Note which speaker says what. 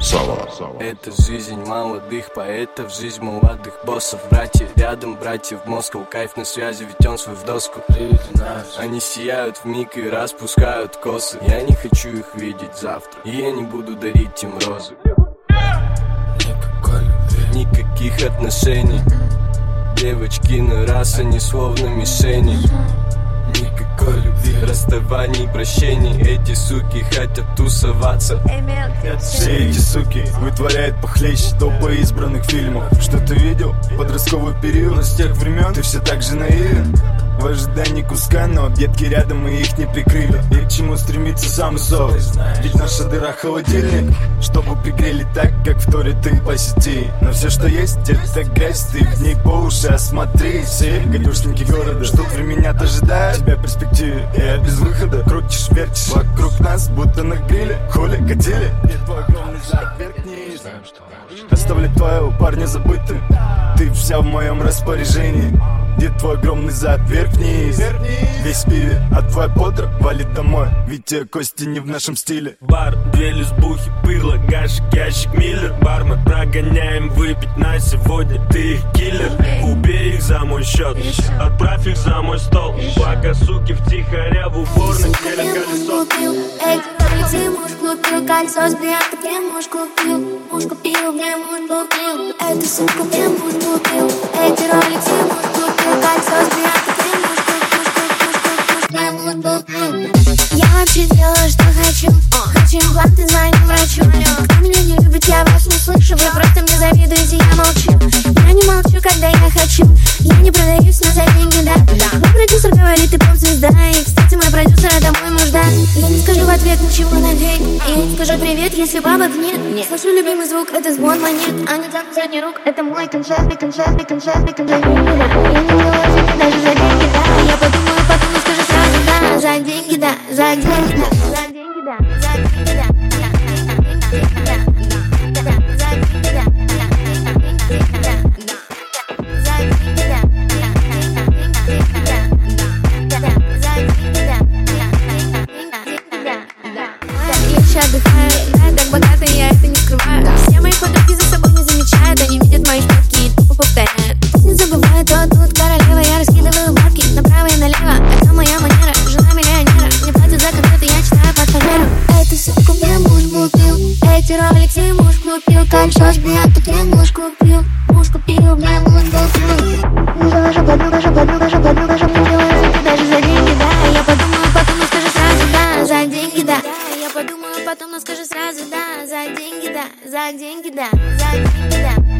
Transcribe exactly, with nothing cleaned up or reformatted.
Speaker 1: Сава.
Speaker 2: Это жизнь молодых поэтов, жизнь молодых боссов. Братья рядом, братья в Москву, кайф на связи, ведь он свой в доску. Они сияют вмиг и распускают косы. Я не хочу их видеть завтра, и я не буду дарить им розы. Никаких отношений, девочки на раз, они словно мишени. Никакой любви, расставаний, прощений. Эти суки хотят тусоваться.
Speaker 3: Все эти суки вытворяют похлеще топа избранных фильмов. Что ты видел? Подростковый период. Но с тех времен ты все так же наивен. В ожидании куска, но объедки рядом и их не прикрыли. И к чему стремится сам сов? Ведь наша дыра холодильник, чтобы пригрели так, как в торе ты по сети. Но все, что есть, это грязь, ты в ней по уши осмотри. Все гадюшники города ждут времени, ожидая тебя в перспективе. Я без выхода, крутишь, вертишь вокруг нас, будто на гриле. Хули катили, и твой огромный зад вверх-вниз. Оставлять твоего парня забытым, ты вся в моем распоряжении. Где твой огромный зад вверх-вниз? Весь в пиве, а твой подр валит домой. Ведь те кости не в нашем стиле.
Speaker 4: Бар, две лесбухи, пырло, гашик, ящик, миллер. Бармен, прогоняем выпить на сегодня, ты их киллер. Убей их за мой счет, отправь их за мой стол. Пока суки втихаря в уборной делят колесо.
Speaker 5: Эти муж купил кольцо с брякой, где муж купил. Муж купил, где муж купил. Эту сумку, где муж купил. Эти роликсы муж купил. Кольцо с брякой, где муж купил. Где муж купил. Я вообще делаю, что хочу. Хочу импланты, звоню врачу. Кто меня не любит, я вас не слышу. Вы просто мне завидуете, я молчу. Я не молчу, когда я хочу. Я не продаюсь, но за деньги, да. Мой продюсер говорит, ты поп-звезда. И, кстати, мой продюсер, это мой муж, да. Я не скажу в ответ ничего на дверь. Я не скажу привет, если бабок нет. Слышу любимый звук, это звон монет. А не так задний рук, это мой концерт, концерт, концерт, концерт. Я не делаю фото даже за деньги, да. Я подумаю, потом и скажу сразу, да. За деньги, да, за деньги, да. За деньги, да, за деньги, да. Отдыхаю, да, так богато, я это не скрываю. Все мои подруги за собой не замечают. Они видят мои шпильки и тупо повторяют. Не забываю, то тут королева. Я раскидываю бабки направо и налево. Это моя манера, жена миллионера. Мне платят за конфеты, я читаю под фанеру. Эту сумку мне муж купил. Эти роликсы муж купил. Кольцо с брякой, где муж купил. Муж купил, где муж купил. Наша подруга, наша подруга, наша подруга, наша подруга. Даже за деньги, да. Я подумаю, потом и скажу сразу, да. За деньги, да. Я подумаю, потом, но скажу сразу, да. За деньги, да, за деньги, да, за деньги, да.